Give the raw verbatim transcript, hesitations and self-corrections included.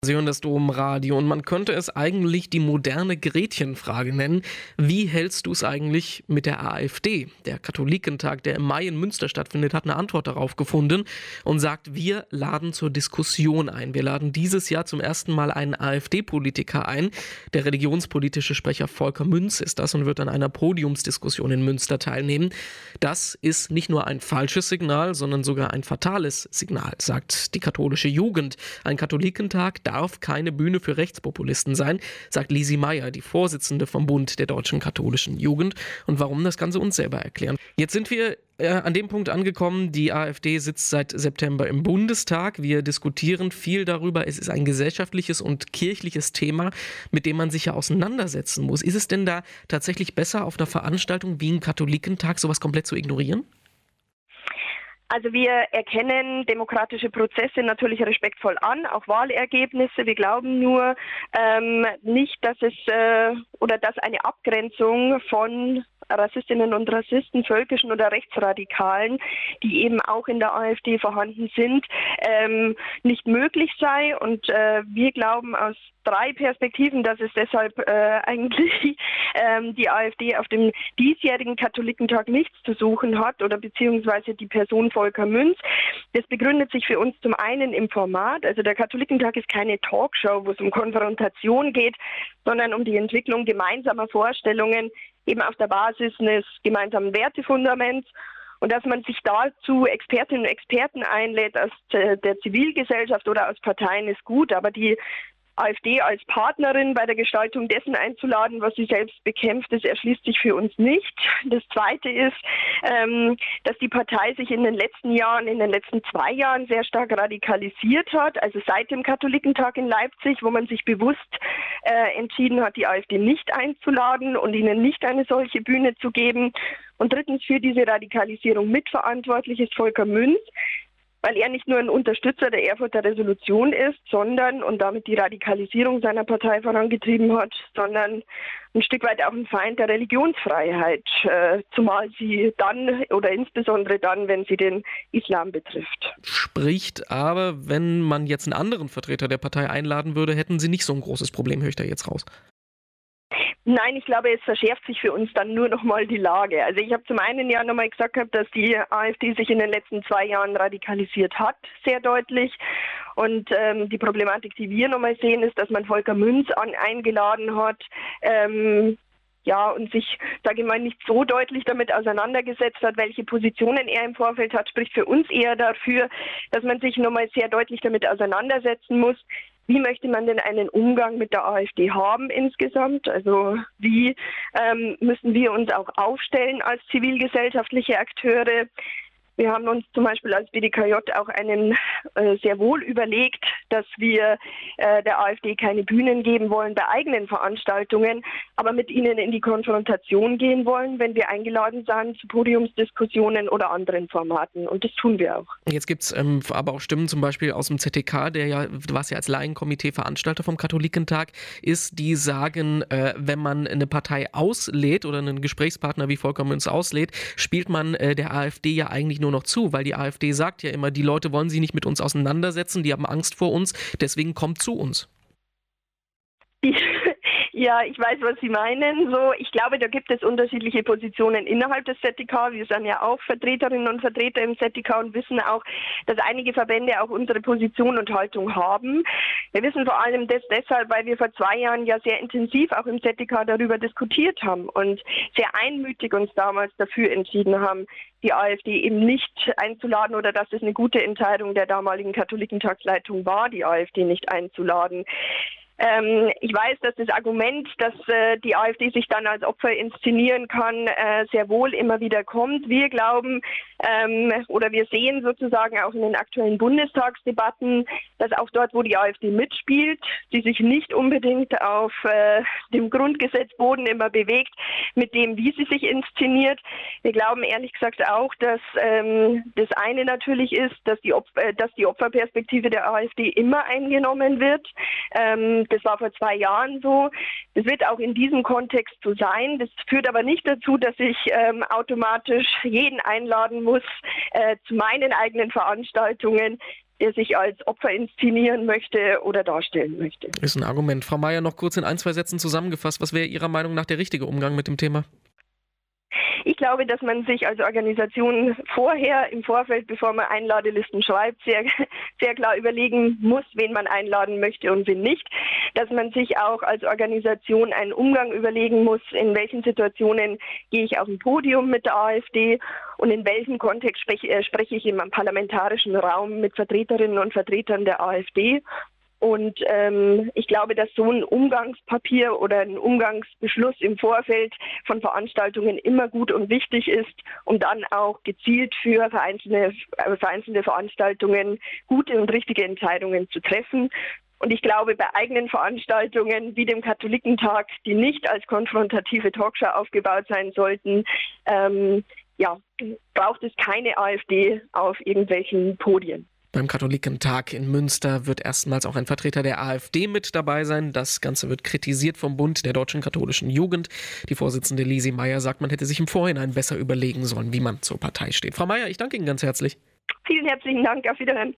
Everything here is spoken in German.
Sie hören das Domradio und man könnte es eigentlich die moderne Gretchenfrage nennen. Wie hältst du es eigentlich mit der AfD? Der Katholikentag, der im Mai in Münster stattfindet, hat eine Antwort darauf gefunden und sagt, wir laden zur Diskussion ein. Wir laden dieses Jahr zum ersten Mal einen AfD-Politiker ein. Der religionspolitische Sprecher Volker Münz ist das und wird an einer Podiumsdiskussion in Münster teilnehmen. Das ist nicht nur ein falsches Signal, sondern sogar ein fatales Signal, sagt die katholische Jugend. Ein Katholikentag darf keine Bühne für Rechtspopulisten sein, sagt Lisi Meyer, die Vorsitzende vom Bund der deutschen katholischen Jugend. Und warum, das kann sie uns selber erklären. Jetzt sind wir äh, an dem Punkt angekommen, die AfD sitzt seit September im Bundestag. Wir diskutieren viel darüber. Es ist ein gesellschaftliches und kirchliches Thema, mit dem man sich ja auseinandersetzen muss. Ist es denn da tatsächlich besser, auf einer Veranstaltung wie ein Katholikentag sowas komplett zu ignorieren? Also wir erkennen demokratische Prozesse natürlich respektvoll an, auch Wahlergebnisse. Wir glauben nur ähm, nicht, dass es äh, oder dass eine Abgrenzung von Rassistinnen und Rassisten, völkischen oder Rechtsradikalen, die eben auch in der AfD vorhanden sind, ähm, nicht möglich sei. Und äh, wir glauben aus drei Perspektiven, dass es deshalb äh, eigentlich ähm, die AfD auf dem diesjährigen Katholikentag nichts zu suchen hat oder beziehungsweise die Person Volker Münz. Das begründet sich für uns zum einen im Format. Also der Katholikentag ist keine Talkshow, wo es um Konfrontation geht, sondern um die Entwicklung gemeinsamer Vorstellungen, eben auf der Basis eines gemeinsamen Wertefundaments. Und dass man sich dazu Expertinnen und Experten einlädt aus der Zivilgesellschaft oder aus Parteien ist gut, aber die AfD als Partnerin bei der Gestaltung dessen einzuladen, was sie selbst bekämpft, das erschließt sich für uns nicht. Das Zweite ist, ähm, dass die Partei sich in den letzten Jahren, in den letzten zwei Jahren sehr stark radikalisiert hat. Also seit dem Katholikentag in Leipzig, wo man sich bewusst äh, entschieden hat, die AfD nicht einzuladen und ihnen nicht eine solche Bühne zu geben. Und drittens, für diese Radikalisierung mitverantwortlich ist Volker Münz, weil er nicht nur ein Unterstützer der Erfurter Resolution ist, sondern und damit die Radikalisierung seiner Partei vorangetrieben hat, sondern ein Stück weit auch ein Feind der Religionsfreiheit, äh, zumal sie dann oder insbesondere dann, wenn sie den Islam betrifft. Spricht aber, wenn man jetzt einen anderen Vertreter der Partei einladen würde, hätten sie nicht so ein großes Problem, höre ich da jetzt raus. Nein, ich glaube, es verschärft sich für uns dann nur noch mal die Lage. Also ich habe zum einen ja nochmal gesagt, dass die AfD sich in den letzten zwei Jahren radikalisiert hat, sehr deutlich. Und ähm, die Problematik, die wir nochmal sehen, ist, dass man Volker Münz an, eingeladen hat, ähm, ja, und sich, sage ich mal, nicht so deutlich damit auseinandergesetzt hat, welche Positionen er im Vorfeld hat, spricht für uns eher dafür, dass man sich nochmal sehr deutlich damit auseinandersetzen muss. Wie möchte man denn einen Umgang mit der AfD haben insgesamt? Also wie ähm, müssen wir uns auch aufstellen als zivilgesellschaftliche Akteure? Wir haben uns zum Beispiel als B D K J auch einen äh, sehr wohl überlegt, dass wir äh, der AfD keine Bühnen geben wollen bei eigenen Veranstaltungen, aber mit ihnen in die Konfrontation gehen wollen, wenn wir eingeladen sind zu Podiumsdiskussionen oder anderen Formaten. Und das tun wir auch. Jetzt gibt es ähm, aber auch Stimmen zum Beispiel aus dem Z D K, der ja, was ja als Laienkomitee Veranstalter vom Katholikentag ist, die sagen, äh, wenn man eine Partei auslädt oder einen Gesprächspartner wie Volker Münz auslädt, spielt man äh, der AfD ja eigentlich nur noch zu, weil die AfD sagt ja immer, die Leute wollen sich nicht mit uns auseinandersetzen, die haben Angst vor uns, deswegen kommt zu uns. Ja, ich weiß, was Sie meinen. So, ich glaube, da gibt es unterschiedliche Positionen innerhalb des Z D K. Wir sind ja auch Vertreterinnen und Vertreter im Z D K und wissen auch, dass einige Verbände auch unsere Position und Haltung haben. Wir wissen vor allem das deshalb, weil wir vor zwei Jahren ja sehr intensiv auch im Z D K darüber diskutiert haben und sehr einmütig uns damals dafür entschieden haben, die AfD eben nicht einzuladen oder dass es eine gute Entscheidung der damaligen Katholikentagsleitung war, die AfD nicht einzuladen. Ähm, ich weiß, dass das Argument, dass äh, die AfD sich dann als Opfer inszenieren kann, äh, sehr wohl immer wieder kommt. Wir glauben ähm, oder wir sehen sozusagen auch in den aktuellen Bundestagsdebatten, dass auch dort, wo die AfD mitspielt, sie sich nicht unbedingt auf äh, dem Grundgesetzboden immer bewegt, mit dem, wie sie sich inszeniert. Wir glauben ehrlich gesagt auch, dass ähm, das eine natürlich ist, dass die, Opf- äh, dass die Opferperspektive der AfD immer eingenommen wird. Ähm, Das war vor zwei Jahren so. Das wird auch in diesem Kontext so sein. Das führt aber nicht dazu, dass ich ähm, automatisch jeden einladen muss äh, zu meinen eigenen Veranstaltungen, der sich als Opfer inszenieren möchte oder darstellen möchte. Ist ein Argument. Frau Mayer, noch kurz in ein, zwei Sätzen zusammengefasst. Was wäre Ihrer Meinung nach der richtige Umgang mit dem Thema? Ich glaube, dass man sich als Organisation vorher, im Vorfeld, bevor man Einladelisten schreibt, sehr, sehr klar überlegen muss, wen man einladen möchte und wen nicht. Dass man sich auch als Organisation einen Umgang überlegen muss, in welchen Situationen gehe ich auf ein Podium mit der AfD und in welchem Kontext spreche, äh, spreche ich im parlamentarischen Raum mit Vertreterinnen und Vertretern der AfD. Und ähm, ich glaube, dass so ein Umgangspapier oder ein Umgangsbeschluss im Vorfeld von Veranstaltungen immer gut und wichtig ist, um dann auch gezielt für vereinzelte, vereinzelte Veranstaltungen gute und richtige Entscheidungen zu treffen. Und ich glaube, bei eigenen Veranstaltungen wie dem Katholikentag, die nicht als konfrontative Talkshow aufgebaut sein sollten, ähm, ja, braucht es keine AfD auf irgendwelchen Podien. Beim Katholikentag in Münster wird erstmals auch ein Vertreter der AfD mit dabei sein. Das Ganze wird kritisiert vom Bund der Deutschen Katholischen Jugend. Die Vorsitzende Lisi Mayer sagt, man hätte sich im Vorhinein besser überlegen sollen, wie man zur Partei steht. Frau Mayer, ich danke Ihnen ganz herzlich. Vielen herzlichen Dank. Auf Wiederhören.